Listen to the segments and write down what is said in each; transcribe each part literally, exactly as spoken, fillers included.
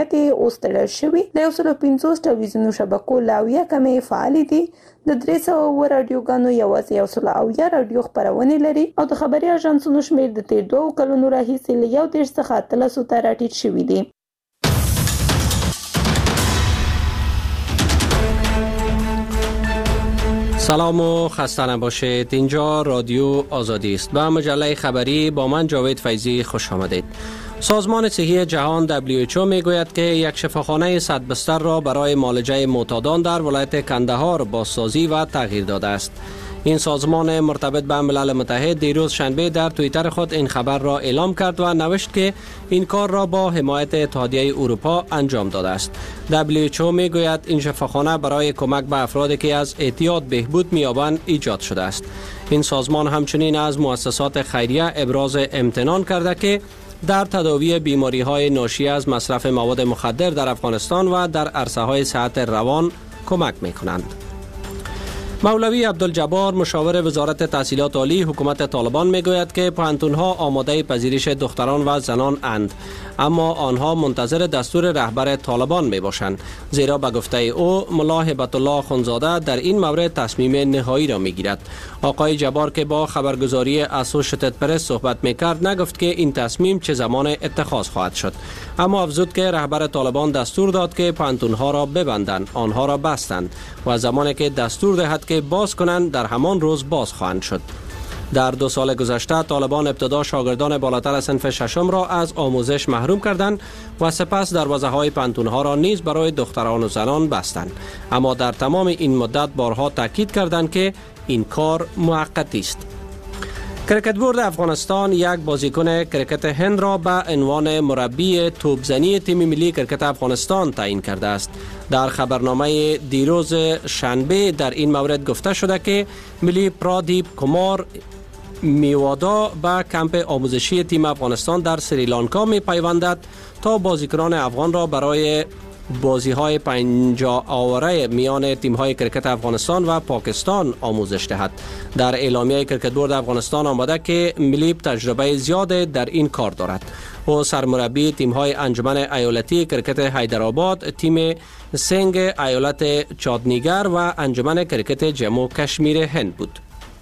اوس تړل شوي د یو سل پنځوس ټلویزیوني شبکو لا اویا کمې فعالې دي. د درې سوه اووه راډیوګانو یوازې یو سل اویا راډیو خپرونې لري او د خبري اژانسونو شمېر د تېر دوو کلونو راهیسې له یو دېرش څخه اتلسو ته راټیټ شوي دي. سلام و خسته نباشید. اینجا رادیو آزادی است. به مجله خبری با من جاوید فیضی خوش آمدید. سازمان صحی جهان دبلیو اچ او می گوید که یک شفاخانه صد بستر را برای معالجه معتادان در ولایت کندهار بازسازی و تغییر داده است. این سازمان مرتبط به ملل متحد دیروز شنبه در توییتر خود این خبر را اعلام کرد و نوشت که این کار را با حمایت اتحادیه اروپا انجام داده است. دبلیو اچ او می گوید این شفاخانه برای کمک به افرادی که از اعتیاد بهبود می‌یابند ایجاد شده است. این سازمان همچنین از مؤسسات خیریه ابراز امتنان کرده که در تداوی بیماری‌های ناشی از مصرف مواد مخدر در افغانستان و در عرصه‌های صحت روان کمک می‌کنند. مولوی عبدالجبار مشاور وزارت تحصیلات عالی حکومت طالبان میگوید که پوهنتون‌ها آماده پذیرش دختران و زنان اند، اما آنها منتظر دستور رهبر طالبان می باشند، زیرا به گفته او ملا هبت الله خونزاده در این مورد تصمیم نهایی را می گیرد. آقای جبار که با خبرگزاری اسوشیتد پرس صحبت می کرد نگفت که این تصمیم چه زمان اتخاذ خواهد شد، اما افزود که رهبر طالبان دستور داد که پوهنتون‌ها را ببندند، آنها را بستند و زمانی که دستور دهد که باز کنند در همان روز باز خواهند شد. در دو سال گذشته طالبان ابتدا شاگردان بالاتر از صنف ششم را از آموزش محروم کردند و سپس دروازه‌های پوهنتون‌ها را نیز برای دختران و زنان بستند، اما در تمام این مدت بارها تاکید کردند که این کار موقتی است. کرکت بورد افغانستان یک بازیکن کرکت هند را به عنوان مربی توپزنی تیم ملی کرکت افغانستان تعیین کرده است. در خبرنامه دیروز شنبه در این مورد گفته شده که ملی پرادیپ کمار میوادا به کمپ آموزشی تیم افغانستان در سریلانکا می پیوندد تا بازیکنان افغان را برای بازی های پنجاه آوره میان تیم های کرکت افغانستان و پاکستان آموزش دهد. در اعلامیه کرکت بورد افغانستان آمده که ملی تجربه زیاد در این کار دارد. او سرمربی تیم های انجمن ایالتی کرکت حیدرآباد، تیم سنگ ایالت چادنیگر و انجمن کرکت جموں کشمیر هند بود.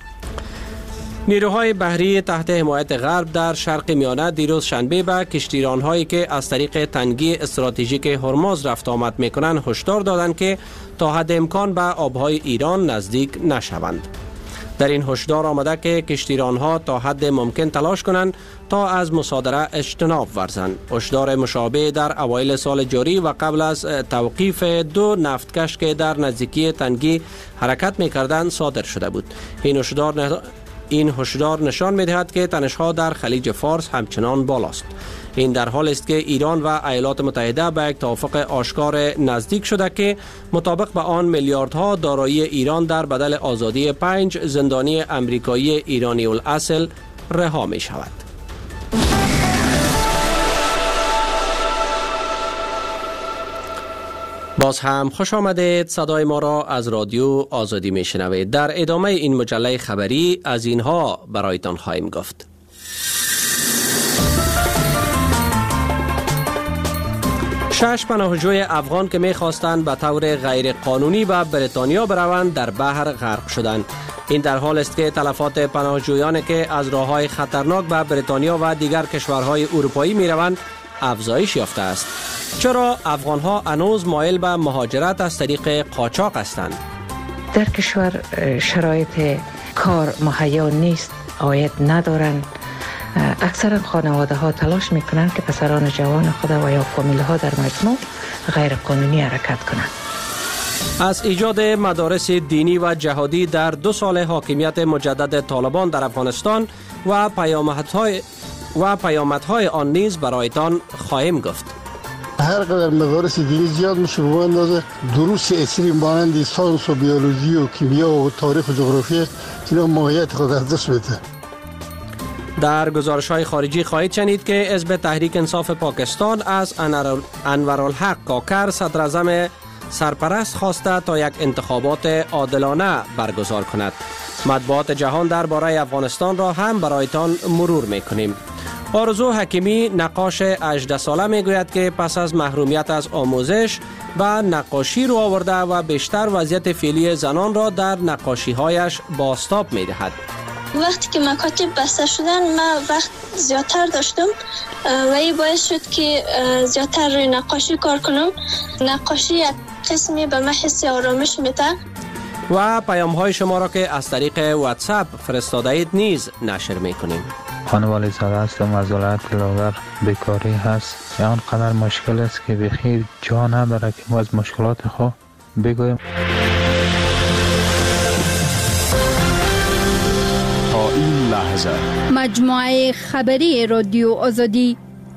نیروهای بحری تحت حمایت غرب در شرق میانه دیروز شنبه به کشتیران‌هایی که از طریق تنگی استراتژیک هرمز رفت آمد می‌کنند هشدار دادند که تا حد امکان به آبهای ایران نزدیک نشوند. در این هشدار آمده که کشتیران‌ها تا حد ممکن تلاش کنند تا از مصادره اجتناب ورزند. هشدار مشابه در اوایل سال جاری و قبل از توقیف دو نفتکش که در نزدیکی تنگی حرکت می‌کردند صادر شده بود. این هشدار نه... این هشدار نشان می‌دهد که تنش‌ها در خلیج فارس همچنان بالاست. این در حال است که ایران و ایالات متحده به یک توافق آشکار نزدیک شده که مطابق به آن میلیاردها دارایی ایران در بدل آزادی پنج زندانی امریکایی ایرانی الاصل رها می شود. باز هم خوش آمدید. صدای ما را از رادیو آزادی می شنوید. در ادامه این مجله خبری از اینها برایتان خواهیم گفت. شش پناهجوی افغان که می خواستند به طور غیر قانونی به بریتانیا بروند در بحر غرق شدند. این در حال است که تلفات پناهجویانی که از راه‌های خطرناک به بریتانیا و دیگر کشورهای اروپایی می روند افزایش یافته است. چرا افغان‌ها هنوز مایل به مهاجرت از طریق قاچاق هستند؟ در کشور شرایط کار مهیا نیست، عاید ندارند. اکثر خانواده ها تلاش میکنند که پسران جوان خود و یا فامیل ها در مجموع غیر قانونی حرکت کنند. از ایجاد مدارس دینی و جهادی در دو سال حاکمیت مجدد طالبان در افغانستان و پیامدهای و پیامدهای آن نیز برایتان خواهیم گفت. هر قدر مدارس دینی زیاد میشه به اندازه دروس اصلی مانند ساینس و بیولوژی و کیمیا و تاریخ و جغرافی اینا ماهیت خود از دست میده. در گزارش‌های خارجی خواهید شنید که حزب تحریک انصاف پاکستان از انورالحق کاکر صدراعظم سرپرست خواسته تا یک انتخابات عادلانه برگزار کند. مطبوعات جهان درباره افغانستان را هم برایتان مرور می‌کنیم. آرزو حکیمی نقاش هجده ساله میگوید که پس از محرومیت از آموزش به نقاشی رو آورده و بیشتر وضعیت فعلی زنان را در نقاشی‌هایش بازتاب می‌دهد. وقتی که مکاتب بسته شدن ما وقت زیادتر داشتم و این باعث شد که زیادتر روی نقاشی کار کنم. نقاشی یک قسمی به من حس آرامش میده. و پیام های شما را که از طریق واتساپ فرستاده اید نیز نشر میکنیم. خانم والی زاده هستم از ولایت لاغر. بیکاری هست آنقدر مشکل است که بخیر جا نداره که ما از مشکلات خود بگویم. تا این لحظه مجموعه خبری رادیو آزادی.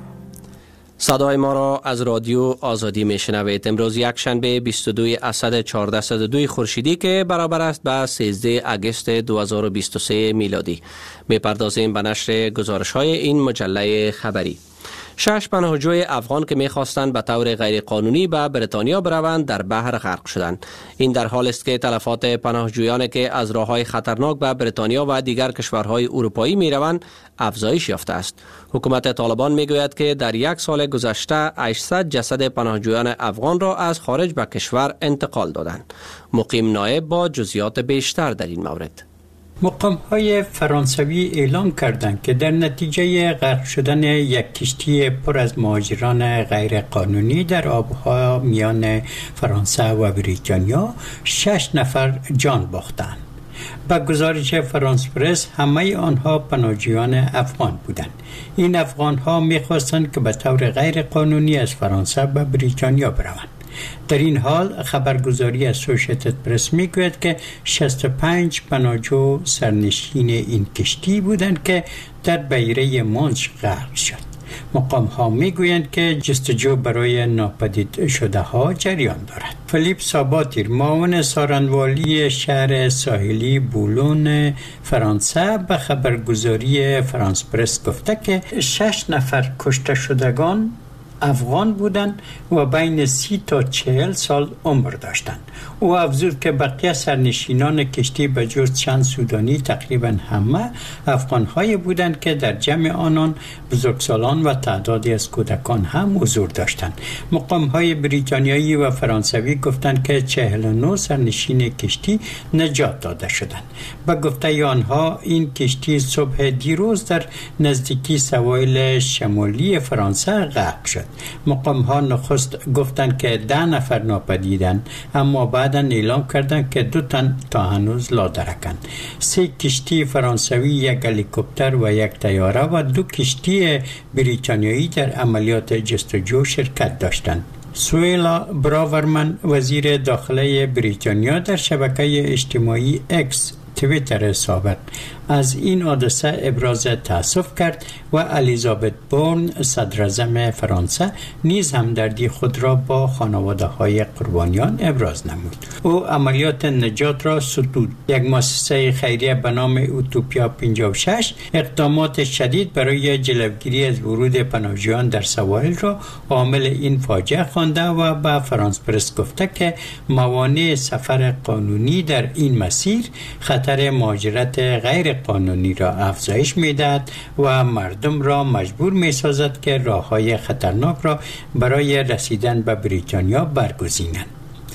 صدای ما را از رادیو آزادی میشنوید. امروز یک شنبه بیست و دو اسد چهارصد و دو خورشیدی که برابر است با سیزده اگست دو هزار و بیست و سه میلادی. میپردازیم به نشر گزارش های این مجله خبری. شش پناهجوی افغان که میخواستند به طور غیرقانونی به بریتانیا بروند در بحر غرق شدند. این در حال است که تلفات پناهجویان که از راههای خطرناک به بریتانیا و دیگر کشورهای اروپایی میروند افزایش یافته است. حکومت طالبان میگوید که در یک سال گذشته هشتصد جسد پناهجویان افغان را از خارج به کشور انتقال دادند. مقیم نایب با جزئیات بیشتر در این مورد. مقام های فرانسوی اعلام کردند که در نتیجه غرق شدن یک کشتی پر از مهاجران غیر قانونی در آبها میان فرانسه و بریتانیا شش نفر جان باختند. با گزارش فرانس پرس همه آنها پناهجویان افغان بودند. این افغان ها می‌خواستند که به طور غیر قانونی از فرانسه به بریتانیا بروند. در این حال خبرگزاری اسوشیتد پرس میگوید که شصت و پنج پناهجو سرنشین این کشتی بودند که در بحیره مانش غرق شد. مقام ها میگویند که جستجو برای ناپدید شده ها جریان دارد. فلیپ ساباتیر معاون سارنوالی شهر ساحلی بولون فرانسه به خبرگزاری فرانس پرس گفته که شش نفر کشته شدگان افغان بودند و بین سی تا چهل سال عمر داشتند. او افزود که بقیه سرنشینان کشتی به جز چند سودانی تقریبا همه افغان‌های بودند که در جمع آنان بزرگسالان و تعدادی از کودکان هم حضور داشتند. مقام‌های بریتانیایی و فرانسوی گفتند که چهل و نه سرنشین کشتی نجات داده شدند. به گفته آنها این کشتی صبح دیروز در نزدیکی سواحل شمالی فرانسه غرق شد. مقام ها نخست گفتند که ده نفر ناپدیدند، اما بعدا اعلام کردند که دو تن تا هنوز لادرکند. سه کشتی فرانسوی، یک هلیکوپتر و یک طیاره و دو کشتی بریتانیایی در عملیات جستجو شرکت داشتند. سویلا براورمن وزیر داخله بریتانیا در شبکه اجتماعی اکس توییتر سابق از این حادثه ابراز تأسف کرد و الیزابت بورن صدراعظم فرانسه نیز همدردی خود را با خانواده های قربانیان ابراز نمود. او عملیات نجات را ستود. یک مؤسسه خیریه به نام اوتوپیا پنجاه و شش اقدامات شدید برای جلوگیری از ورود پناهجویان در سواحل را عامل این فاجعه خوانده و به فرانس پرس گفته که موانع سفر قانونی در این مسیر خطر مهاجرت غیر قانونی را افزایش می‌دهد و مردم را مجبور می‌سازد که راه‌های خطرناک را برای رسیدن به بریتانیا برگزینند.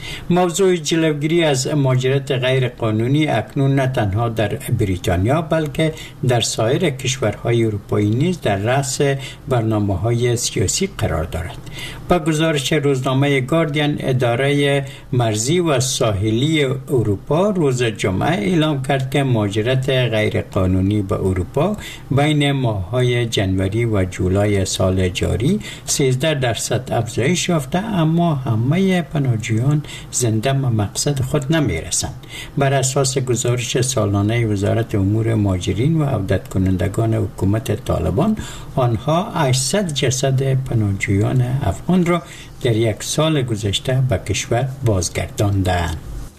موضوع جلوگیری از مهاجرت غیر قانونی اکنون نه تنها در بریتانیا بلکه در سایر کشورهای اروپایی نیز در رأس برنامه‌های سیاسی قرار دارد. با گزارش روزنامه گاردین، اداره مرزی و ساحلی اروپا روز جمعه اعلام کرد که مهاجرت غیر قانونی به اروپا بین ماه‌های جنوری و جولای سال جاری سیزده درصد افزایش یافته، اما همه پناهجویان زنده به مقصد خود نمیرسند. بر اساس گزارش سالانه وزارت امور مهاجرین و عودت کنندگان حکومت طالبان، آنها هشتصد جسد پناهجویان افغان را در یک سال گذشته به کشور بازگرداندند.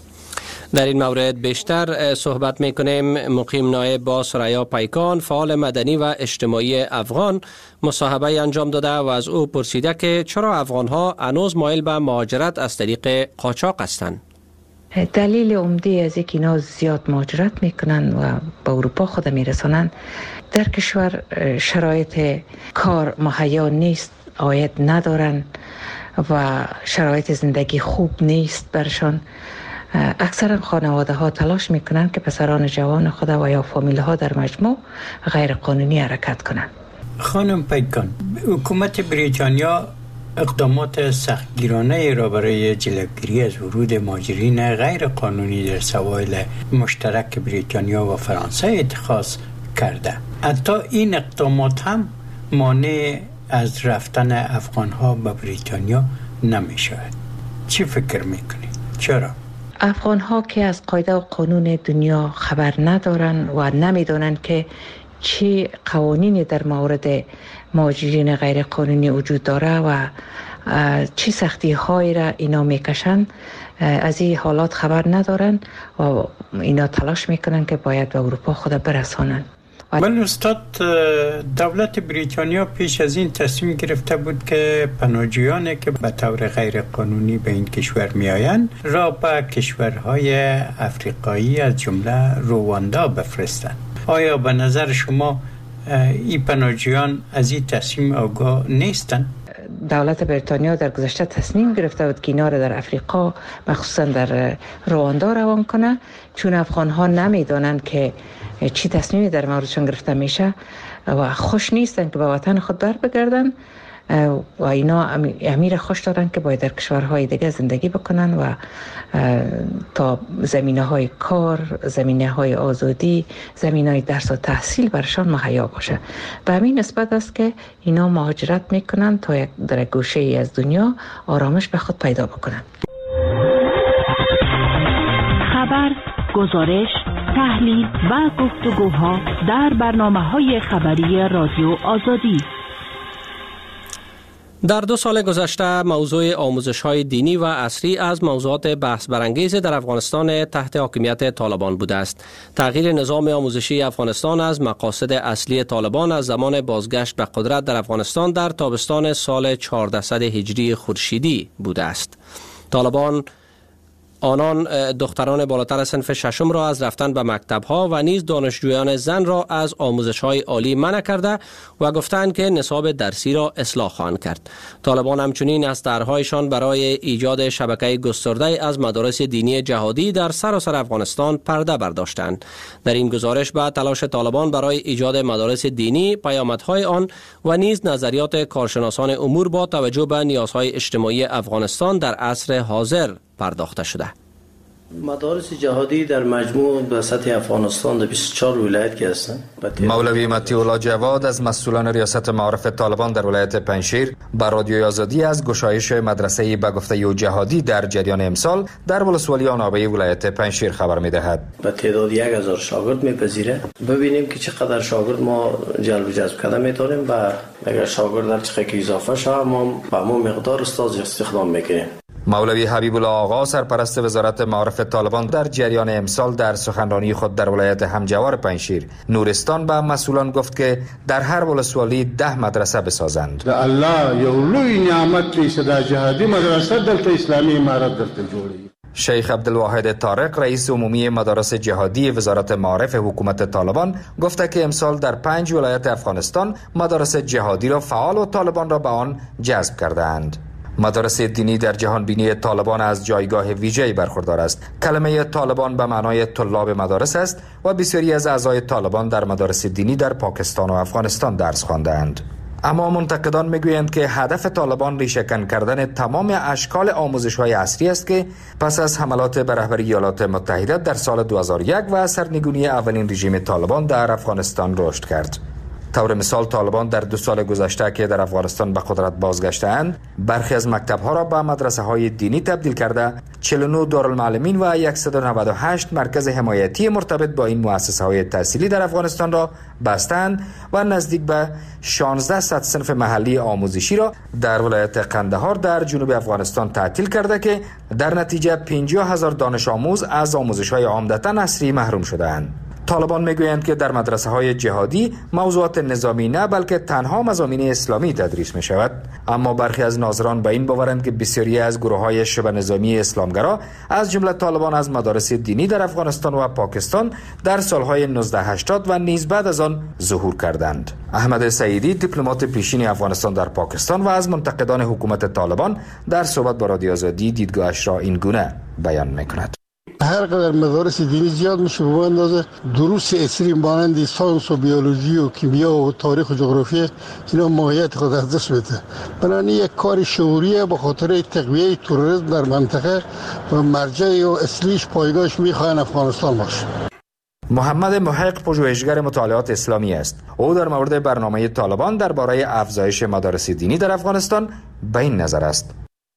در این مورد بیشتر صحبت میکنیم. مقیم نایب با سریا پیکان، فعال مدنی و اجتماعی افغان، مصاحبه انجام داده و از او پرسیده که چرا افغان ها هنوز مایل به مهاجرت از طریق قاچاق هستند. دلیل عمده از اینکه اینا زیاد مهاجرت میکنن و به اروپا خود میرسانن، در کشور شرایط کار مهیا نیست، عاید ندارن و شرایط زندگی خوب نیست برشان. اکثر خانواده ها تلاش میکنن که پسران جوان خود و یا فامیل ها در مجموع غیر قانونی حرکت کنن. خانم پیکان، حکومت بریتانیا اقدامات سختگیرانه را برای جلوگیری از ورود مهاجرین غیر قانونی در سواحل مشترک بریتانیا و فرانسه اتخاذ کرده. حتی این اقدامات هم مانع از رفتن افغان ها به بریتانیا نمی شود. چی فکر میکنید؟ چرا؟ افغان ها که از قاعده و قانون دنیا خبر ندارن و نمیدونن که چه قوانینی در مورد مهاجرین غیر قانونی وجود داره و چه سختی هایی را اینا میکشن، از این حالات خبر ندارن و اینا تلاش میکنن که باید به اروپا خود برسانن. ولی استاد، دولت بریتانیا پیش از این تصمیم گرفته بود که پناهجویانی که به طور غیر قانونی به این کشور می آیند را به کشورهای افریقایی از جمله رواندا بفرستند. آیا به نظر شما این پناهجویان از این تصمیم آگاه نیستند؟ دولت بریتانیا در گذشته تصمیم گرفته بود که اینا را در افریقا مخصوصا در رواندا روان کنه، چون افغان ها نمیدونن که چی تصمیمی در موردشان گرفته میشه و خوش نیستن که به وطن خود بر بگردن و اینا امیر خوش دارن که باید در کشورهای دیگه زندگی بکنن و تا زمینه های کار، زمینه های آزادی، زمینه های درس و تحصیل برشان مهیا باشه. به همین نسبت است که اینا مهاجرت میکنن تا در گوشه ای از دنیا آرامش به خود پیدا بکنن. خبر، گزارش، تحلیل و گفتگوها در برنامه‌های خبری رادیو آزادی. در دو سال گذشته موضوع آموزش‌های دینی و عصری از موضوعات بحث برانگیز در افغانستان تحت حاکمیت طالبان بوده است. تغییر نظام آموزشی افغانستان از مقاصد اصلی طالبان از زمان بازگشت به قدرت در افغانستان در تابستان سال چهاردهصد هجری خورشیدی بوده است. طالبان آنان دختران بالاتر صنف ششم را از رفتن به مکتب‌ها و نیز دانشجویان زن را از آموزش‌های عالی منع کرده و گفتند که نصاب درسی را اصلاح خواهند کرد. طالبان همچنین از طرح‌هایشان برای ایجاد شبکه گسترده از مدارس دینی جهادی در سراسر افغانستان پرده برداشتند. در این گزارش به تلاش طالبان برای ایجاد مدارس دینی، پیامدهای آن و نیز نظریات کارشناسان امور با توجه به نیازهای اجتماعی افغانستان در عصر حاضر پرداخته شده. مدارس جهادی در مجموع به سطح افغانستان در بیست و چهار ولایت که هستند. مولوی مطیع الله جواد از مسئولان ریاست معارف طالبان در ولایت پنجشیر بر رادیوی آزادی از گشایش مدرسه به گفته او جهادی در جریان امسال در ولسوالی آنابه ولایت پنجشیر خبر می‌دهد. به تعداد یک هزار شاگرد می‌پذیره. ببینیم که چقدر شاگرد ما جلب جذب کرده می‌تونیم و اگر شاگرد در چقدر اضافه شه ما به همون مقدار استاد استخدام می‌کنیم. مولوی حبیب الله آقا سرپرست وزارت معارف طالبان در جریان امسال در سخنرانی خود در ولایت همجوار پنجشیر نورستان به مسئولان گفت که در هر ولسوالی ده مدرسه بسازند. الله یو لوی نعمت لیست در جهادی مدرسه در اسلامی امارت در جوړي. شیخ عبدالواحد طارق رئیس عمومی مدارس جهادی وزارت معارف حکومت طالبان گفته که امسال در پنج ولایت افغانستان مدارس جهادی را فعال و طالبان را به آن جذب کردند. مدارس دینی در جهان بینی طالبان از جایگاه ویژه‌ای برخوردار است. کلمه طالبان به معنای طلاب مدارس است و بسیاری از اعضای طالبان در مدارس دینی در پاکستان و افغانستان درس خواندند. اما منتقدان میگویند که هدف طالبان ریشه‌کن کردن تمام اشکال آموزش‌های عصری است که پس از حملات به رهبری ایالات متحده در سال دو هزار و یک و سرنگونی اولین رژیم طالبان در افغانستان رشد کرد. طور مثال طالبان در دو سال گذشته که در افغانستان به قدرت بازگشته‌اند برخی از مکتب‌ها را به مدرسه‌های دینی تبدیل کرده، چهل و نه دارالمعلمین و صد و نود و هشت مرکز حمایتی مرتبط با این مؤسسه‌های تحصیلی در افغانستان را بستند و نزدیک به شانزده صد صنف محلی آموزشی را در ولایت قندهار در جنوب افغانستان تعطیل کرده که در نتیجه پنجاه هزار دانش آموز از آموزش‌های عمدتاً عصری محروم شدند. طالبان میگویند که در مدرسه های جهادی موضوعات نظامی نه بلکه تنها مضامین اسلامی تدریس می شود، اما برخی از ناظران به این باورند که بسیاری از گروه های شبه نظامی اسلامگرا از جمله طالبان از مدارس دینی در افغانستان و پاکستان در سالهای نوزده هشتاد و نیز بعد از آن ظهور کردند. احمد سعیدی دیپلمات پیشین افغانستان در پاکستان و از منتقدان حکومت طالبان در صحبت با رادیو آزادی دیدگاهش را این گونه بیان می‌کند. هر قدر مدارس دینی زیاد میشه به اندازه دروس اصلی مانند ساینس و بیولوژی و کیمیا و تاریخ و جغرافیا اینا ماهیت خود از دست میده. بنابراین یک کار شعوریه به خاطر تقویه تروریسم در منطقه و مرجع و اصلیش پایگاهش میخواهن افغانستان باشه. محمد محق پژوهشگر مطالعات اسلامی است. او در مورد برنامه طالبان درباره افزایش مدارس دینی در افغانستان به این نظر است: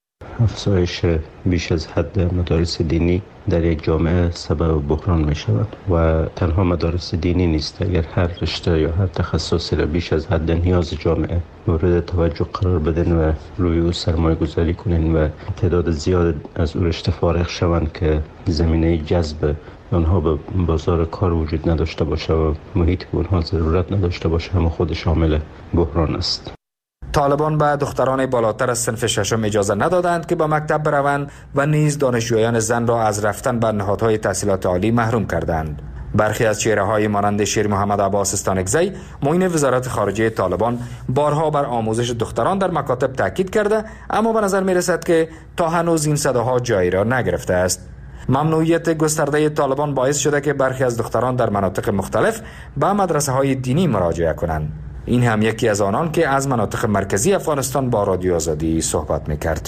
افزایش بیش از حد مدارس دینی در یک جامعه سبب بحران می شود و تنها مدارس دینی نیست. اگر هر رشته یا هر تخصصی را بیش از حد نیاز جامعه مورد توجه قرار بدن و روی او سرمایه گذاری کنین و تعداد زیاد از او رشته فارغ شوند که زمینه جذب آنها به بازار کار وجود نداشته باشه و محیط به آنها ضرورت نداشته باشه، هم خود شامل بحران است. طالبان به دختران بالاتر از صنف ششم اجازه ندادند که به مکتب بروند و نیز دانشجویان زن را از رفتن به نهادهای تحصیلات عالی محروم کردند. برخی از چهره‌های مانند شیر محمد عباس استانکزی، معین وزارت خارجه طالبان، بارها بر آموزش دختران در مکاتب تاکید کرده، اما به نظر می‌رسد که تا هنوز این صداها جایی را نگرفته است. ممنوعیت گسترده طالبان باعث شده که برخی از دختران در مناطق مختلف به مدرسه‌های دینی مراجعه کنند. این هم یکی از آنان که از مناطق مرکزی افغانستان با رادیو آزادی صحبت میکرد.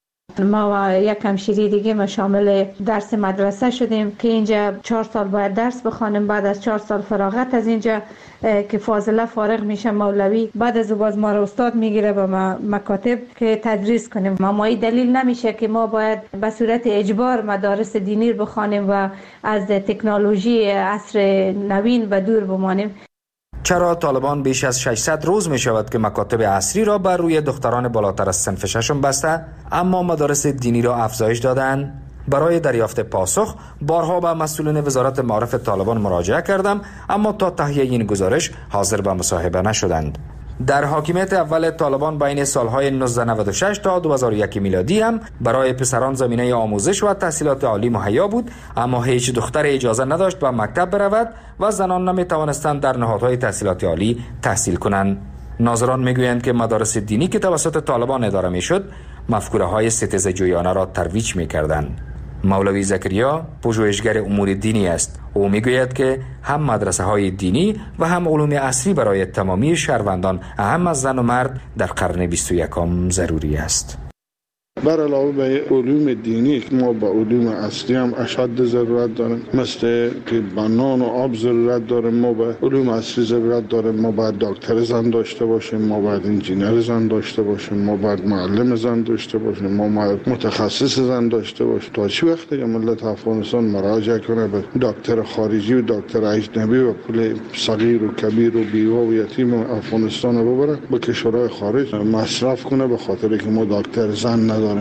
ما و یک همشیری دیگه ما شامل درس مدرسه شدیم که اینجا چهار سال باید درس بخوانیم. بعد از چهار سال فراغت از اینجا که فاضله فارغ میشه مولوی، بعد از باز ما رو استاد میگیره به مکاتب که تدریس کنیم. ما دلیل نمیشه که ما باید به صورت اجبار مدارس دینی رو بخوانیم و از تکنولوژی عصر نوین به دور بمانیم. چرا طالبان بیش از ششصد روز می شود که مکاتب عصری را بر روی دختران بالاتر از صنف ششم بسته، اما مدارس دینی را افزایش دادند؟ برای دریافت پاسخ بارها به مسئولین وزارت معارف طالبان مراجعه کردم، اما تا تهیه این گزارش حاضر به مصاحبه نشدند. در حاکمیت اول طالبان بین سالهای نوزده نود و شش تا دو هزار و یک میلادی هم برای پسران زمینه آموزش و تحصیلات عالی مهیا بود، اما هیچ دختر اجازه نداشت به مکتب برود و زنان نمی توانستند در نهادهای تحصیلات عالی تحصیل کنند. ناظران میگویند که مدارس دینی که توسط طالبان اداره میشد، مفکوره های ستیزه‌جویانه را ترویج میکردند. مولوی زکریا پژوهشگر امور دینی است. او میگوید که هم مدرسه های دینی و هم علوم عصری برای تمامی شهروندان، اهم از زن و مرد، در قرن بیست و یکم ضروری است. بر علاوه به علوم دینی ما با علوم اصلی هم اشد ضرورت داریم، مثل که به نان و آب ضرورت داریم. ما به علوم اصلی ضرورت داریم. ما باید دکتر زن داشته باشیم، ما باید انجینر زن داشته باشیم، ما باید معلم زن داشته باشیم، ما باید متخصص زن داشته باشیم. تا چه وقت که ملت افغانستان مراجعه کنه به دکتر خارجی و دکتر اجنبی و پول صغیر و کبیر و بیوه و یتیم افغانستان رو ببره به کشورهای خارج مصرف کنه به خاطر که ما دکتر زن نداریم؟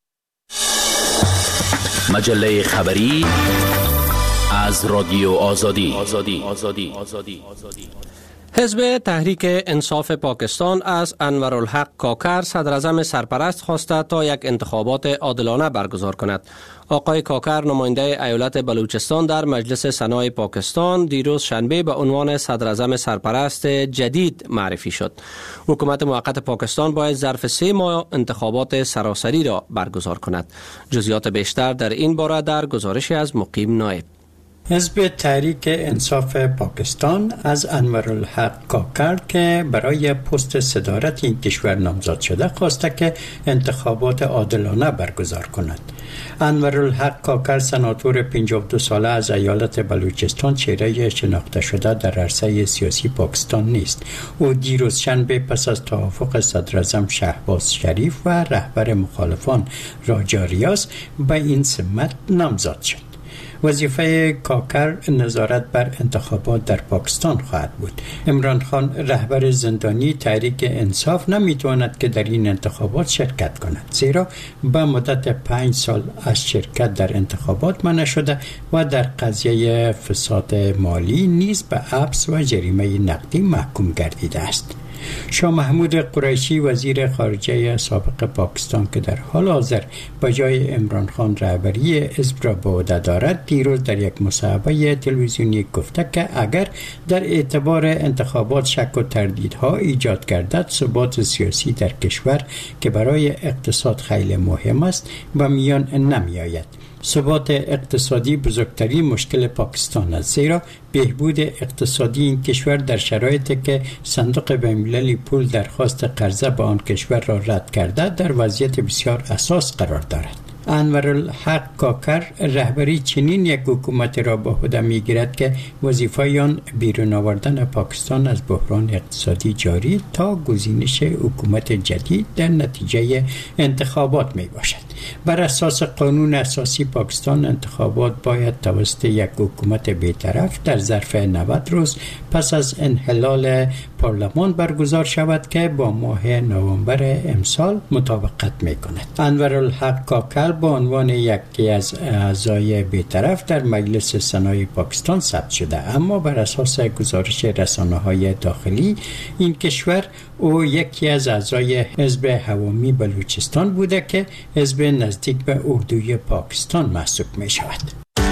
مجله خبری از رادیو آزادی. آزادی. آزادی. آزادی. آزادی. حزب تحریک انصاف پاکستان از انورالحق کاکر صدراعظم سرپرست خواسته تا یک انتخابات عادلانه برگزار کند. آقای کاکر نماینده ایالت بلوچستان در مجلس سنای پاکستان دیروز شنبه به عنوان صدراعظم سرپرست جدید معرفی شد. حکومت موقت پاکستان باید ظرف سه ماه انتخابات سراسری را برگزار کند. جزئیات بیشتر در این باره در گزارشی از مقیم نایب. حزب تحریک انصاف پاکستان از انورالحق کاکر که برای پست صدارت این کشور نامزد شده خواسته که انتخابات عادلانه برگزار کند. انورالحق کاکر سناتور پنجاه و دو ساله از ایالت بلوچستان چهره شناخته شده در عرصه سیاسی پاکستان نیست. او دیروز شنبه پس از توافق صدراعظم شهباز شریف و رهبر مخالفان راجا ریاض به این سمت نامزد شد. وظیفه کاکر نظارت بر انتخابات در پاکستان خواهد بود. عمران خان رهبر زندانی تحریک انصاف نمیتواند که در این انتخابات شرکت کند، زیرا به مدت پنج سال از شرکت در انتخابات منع شده و در قضیه فساد مالی نیز به حبس و جریمه نقدی محکوم گردیده است. شاه محمود قریشی وزیر خارجه سابق پاکستان که در حال حاضر به جای عمران خان رهبری حزب را به عهده دارد، دیروز در یک مصاحبه تلویزیونی گفته که اگر در اعتبار انتخابات شک و تردیدها ایجاد گردد، ثبات سیاسی در کشور که برای اقتصاد خیلی مهم است به میان نمی آید. ثبات اقتصادی بزرگترین مشکل پاکستان است، زیرا بهبود اقتصادی این کشور در شرایطی که صندوق بین‌المللی پول درخواست قرضه به آن کشور را رد کرده در وضعیت بسیار حساس قرار دارد. انورالحق کاکر رهبری چنین یک حکومت را به عهده می‌گیرد که وظیفه آن بیرون آوردن پاکستان از بحران اقتصادی جاری تا گزینش حکومت جدید در نتیجه انتخابات می باشد. بر اساس قانون اساسی پاکستان، انتخابات باید توسط یک حکومت بی‌طرف در ظرف نود روز پس از انحلال پارلمان برگزار شود که با ماه نوامبر امسال مطابقت می کند. انورالحق کاکر با عنوان یکی از اعضای بی‌طرف در مجلس سنای پاکستان ثبت شده، اما بر اساس گزارش رسانه‌های داخلی این کشور او یکی از اعضای حزب عوامی بلوچستان بوده که حزب نزدیک به اردوی پاکستان محسوب می شود.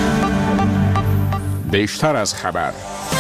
بیشتر از خبر.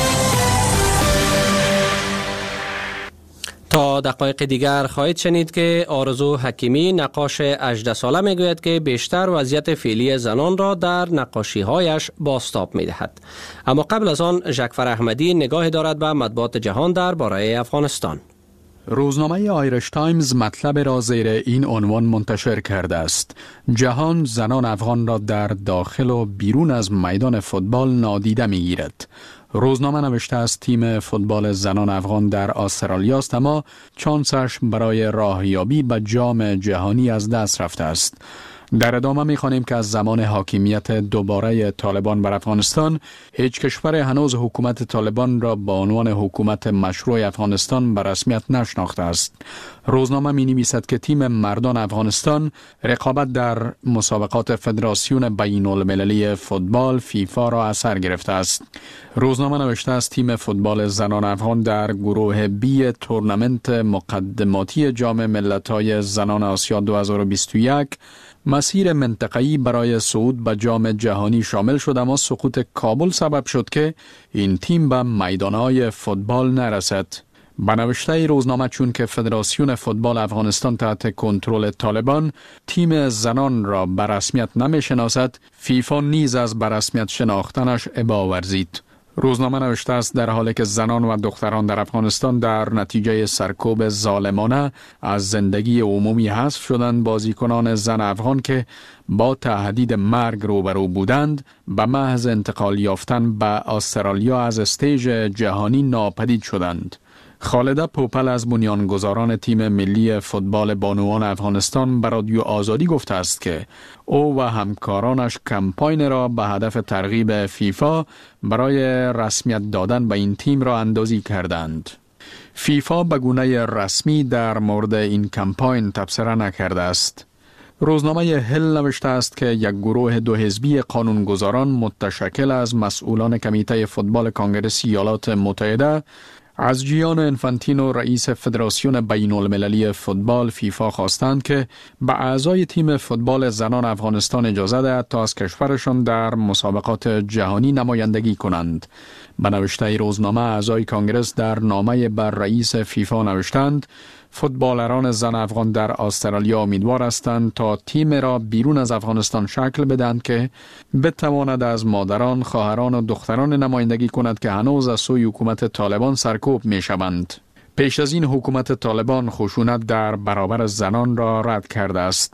تا دقایق دیگر خواهید شنید که آرزو حکیمی نقاش هجده ساله میگوید که بیشتر وضعیت فعلی زنان را در نقاشی‌هایش بازتاب می‌دهد. اما قبل از آن جعفر احمدی نگاهی دارد به مطبوعات جهان درباره افغانستان. روزنامه آیرش تایمز مطلب را زیر این عنوان منتشر کرده است: جهان زنان افغان را در داخل و بیرون از میدان فوتبال نادیده می‌گیرد. روزنامه نوشته است تیم فوتبال زنان افغان در استرالیا است، اما چانسش برای راهیابی به جام جهانی از دست رفته است. در ادامه می‌خوانیم که از زمان حاکمیت دوباره طالبان بر افغانستان، هیچ کشور هنوز حکومت طالبان را با عنوان حکومت مشروع افغانستان به رسمیت نشناخته است. روزنامه می‌نویسد که تیم مردان افغانستان رقابت در مسابقات فدراسیون بین‌المللی فوتبال فیفا را از سر گرفته است. روزنامه نوشته است تیم فوتبال زنان افغان در گروه بی تورنمنت مقدماتی جام ملت‌های زنان آسیا دو هزار و بیست و یک مسیر منطقه‌ای برای صعود به جام جهانی شامل شد، اما سقوط کابل سبب شد که این تیم به میدان‌های فوتبال نرسد. به نوشته روزنامه چون که فدراسیون فوتبال افغانستان تحت کنترل طالبان تیم زنان را به رسمیت نمی‌شناسد، فیفا نیز از به رسمیت شناختنش ابا ورزید. روزنامه نوشته است در حالی که زنان و دختران در افغانستان در نتیجه سرکوب ظالمانه از زندگی عمومی حذف شدند، بازیکنان زن افغان که با تهدید مرگ روبرو بودند به محض انتقال یافتن به استرالیا از استیج جهانی ناپدید شدند. خالده پوپل از بنیانگذاران تیم ملی فوتبال بانوان افغانستان به رادیو آزادی گفته است که او و همکارانش کمپاین را به هدف ترغیب فیفا برای رسمیت دادن به این تیم را اندازی کردند. فیفا به گونه رسمی در مورد این کمپاین تبصره نکرده است. روزنامه هل نوشته است که یک گروه دو حزبی قانونگذاران متشکل از مسئولان کمیته فوتبال کنگره ایالات متحده از جیان انفانتینو رئیس فدراسیون بین المللی فوتبال فیفا خواستند که به اعضای تیم فوتبال زنان افغانستان اجازه دهد تا از کشورشان در مسابقات جهانی نمایندگی کنند. به نوشته روزنامه اعضای کانگرس در نامه بر رئیس فیفا نوشتند فوتبالران زن افغان در استرالیا امیدوار هستند تا تیم را بیرون از افغانستان شکل بدهند که بتواند از مادران، خواهران و دختران نمایندگی کند که هنوز از سوی حکومت طالبان سرکوب می شوند. پیش از این حکومت طالبان خشونت در برابر زنان را رد کرده است.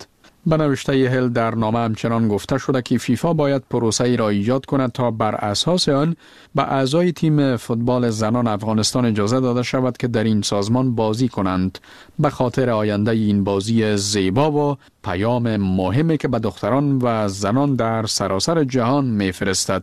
به نوشته هل در نامه همچنان گفته شده که فیفا باید پروسه‌ای را ایجاد کند تا بر اساس آن به اعضای تیم فوتبال زنان افغانستان اجازه داده شود که در این سازمان بازی کنند، به خاطر آینده این بازی زیبا و پیام مهمی که به دختران و زنان در سراسر جهان می‌فرستد.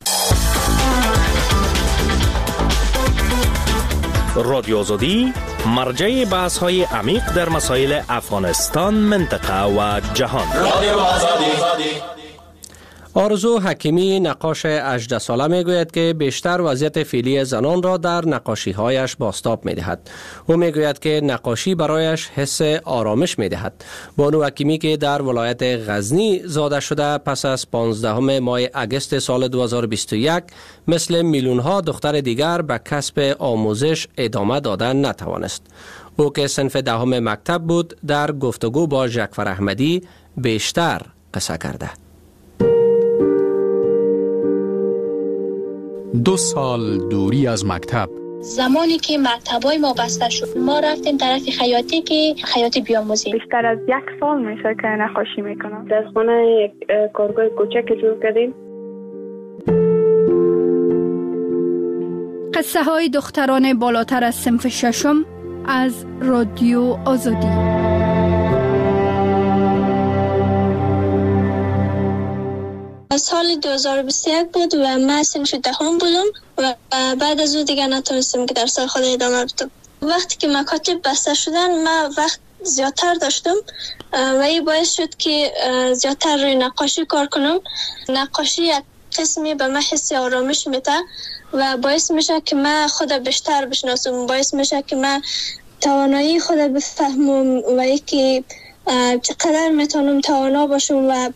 رادیو آزادی مرجع بحث های عمیق در مسائل افغانستان، منطقه و جهان. رادیو آزادی. آرزو حکیمی نقاش هجده ساله می گوید که بیشتر وضعیت فعلی زنان را در نقاشی هایش بازتاب می دهد. او می گوید که نقاشی برایش حس آرامش می دهد. بانو حکیمی که در ولایت غزنی زاده شده، پس از پانزدهم ماه اگست سال دو هزار و بیست و یک مثل میلیون ها دختر دیگر به کسب آموزش ادامه دادن نتوانست. او که صنف دهم مکتب بود، در گفتگو با جعفر احمدی بیشتر قصه کرده. دو سال دوری از مکتب. زمانی که مکتبای ما بسته شد، ما رفتیم طرف خیاطی که خیاطی بیاموزیم. بیشتر از یک سال میشه که نقاشی میکنم. در خانه یک کارگاه کوچک جور کردیم. قصه های دختران بالاتر از صنف ششم از رادیو آزادی. سال دو هزار و بیست و یک بود و من صنف دهم بودم و بعد از او دیگه نتونستم که درس خود ادامه بدم. وقتی که مکاتب بسته شدن من وقت زیادتر داشتم و این باعث شد که زیادتر روی نقاشی کار کنم. نقاشی یک قسمی به من حس آرامش میده و باعث میشه که من خود بیشتر بشناسم، باعث میشه که من توانایی خود بفهمم و یکی چقدر میتونم توانا باشم و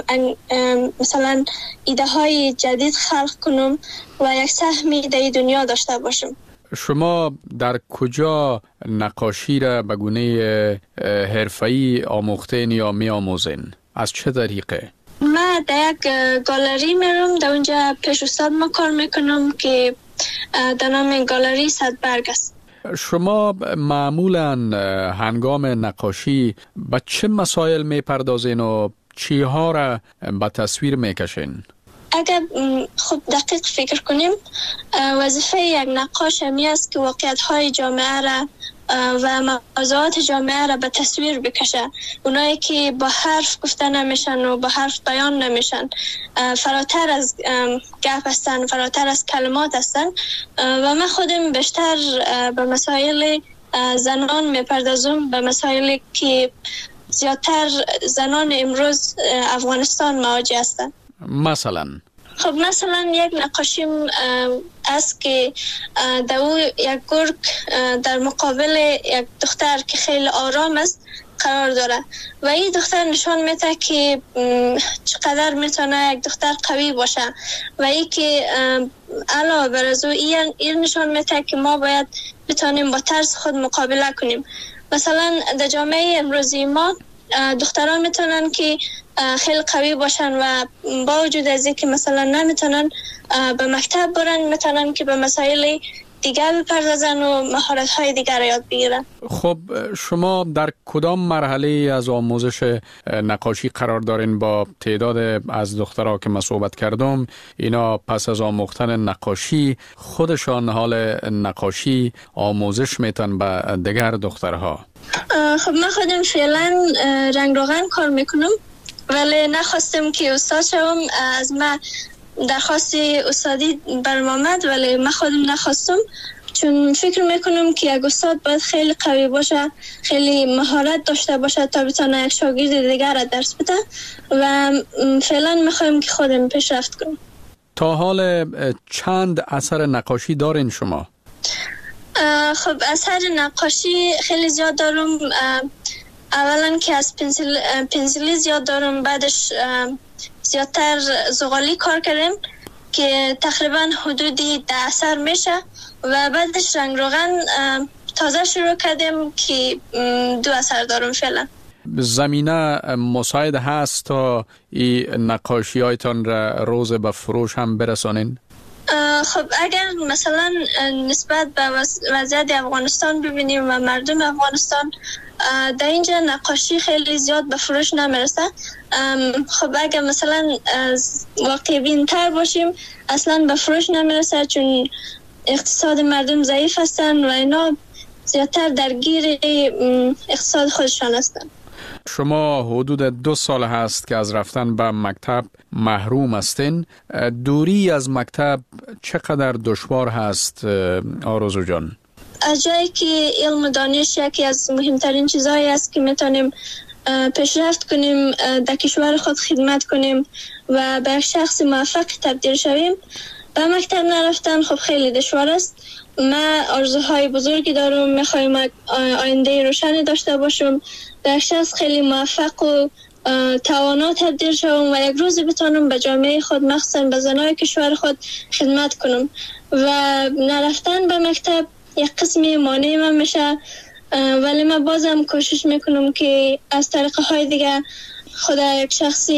مثلا ایده های جدید خلق کنم و یک سهمی در دنیا داشته باشم. شما در کجا نقاشی را به گونه حرفه‌ای آموختین یا می آموزین؟ از چه طریقه؟ من در یک گالری میرم، در اونجا پیش استاد ما کار میکنم که در نام گالری صدبرگ است. شما معمولاً هنگام نقاشی به چه مسائل میپردازین و چی ها را به تصویر میکشین؟ اگر خب دقیق فکر کنیم، وظیفه یک نقاش همی است که واقعیت های جامعه را و موضوعات جامعه را به تصویر بکشه. اونایی که با حرف گفته نمیشن و با حرف بیان نمیشن، فراتر از گپ هستن، فراتر از کلمات هستن و من خودم بیشتر به مسائل زنان میپردازم، به مسائلی که زیادتر زنان امروز افغانستان مواجه هستن. مثلا خب مثلا یک نقاشیم است که در او یک گرگ در مقابل یک دختر که خیلی آرام است قرار داره و این دختر نشان میده که چقدر میتونه یک دختر قوی باشه و این که علاوه بر از او این نشان میده که ما باید بتونیم با ترس خود مقابله کنیم. مثلا در جامعه امروزی ما دختران میتونن که خیلی قوی باشن و با وجود از اینکه مثلا نمیتونن به مکتب برن، میتونن که به مسائل دیگر بپردازن و مهارت‌های دیگر را یاد بگیرن. خب شما در کدام مرحله از آموزش نقاشی قرار دارین؟ با تعداد از دخترها که من صحبت کردم، اینا پس از آموختن نقاشی خودشان حال نقاشی آموزش میتن به دیگر دخترها؟ خب من خودم فعلا رنگ روغن کار میکنم، ولی نخواستم که استاد شوم. از من درخواست استادی برام آمد ولی من خودم نخواستم، چون فکر میکنم که یک استاد باید خیلی قوی باشه، خیلی مهارت داشته باشه تا بتونه یک شاگرد دیگر را درس بده و فعلا میخوایم که خودم پیشرفت کنم. تا حال چند اثر نقاشی دارین شما؟ خب اثر نقاشی خیلی زیاد دارم. اولا که از پنسل پنسلی زیاد دارم، بعدش زیادتر زغالی کار کردم که تقریبا حدودی ده اثر میشه و بعدش رنگ روغن تازه شروع کردم که دو اثر دارم فعلا. زمینه مساعد هست تا این نقاشی هایتان را روز به فروش هم برسانین؟ خب اگر مثلا نسبت به وضعیت افغانستان ببینیم و مردم افغانستان، در اینجا نقاشی خیلی زیاد به فروش نمیرسه. خب اگر مثلا واقع بین تر باشیم اصلا به فروش نمیرسه، چون اقتصاد مردم ضعیف هستن و اینا زیادتر درگیر اقتصاد خودشان هستن. شما حدود دو سال هست که از رفتن به مکتب محروم هستین. دوری از مکتب چقدر دشوار هست آرزو جان؟ از جایی که علم و دانش یکی از مهمترین چیزهایی است که میتونیم پیشرفت کنیم، در کشور خود خدمت کنیم و به شخص موفق تبدیل شویم، به مکتب نرفتن خب خیلی دشوار است. من آرزوهای بزرگی دارم، میخوایم آینده روشنی داشته باشم، در شخص خیلی موفق و توانا تبدیل شوم و یک روزی بتونم به جامعه خود مخصوصا به زنای کشور خود خدمت کنم. و نرفتن به مکتب یک قسمی مانع من میشه، ولی من بازم کوشش میکنم که از طریقه های دیگه خدا یک شخصی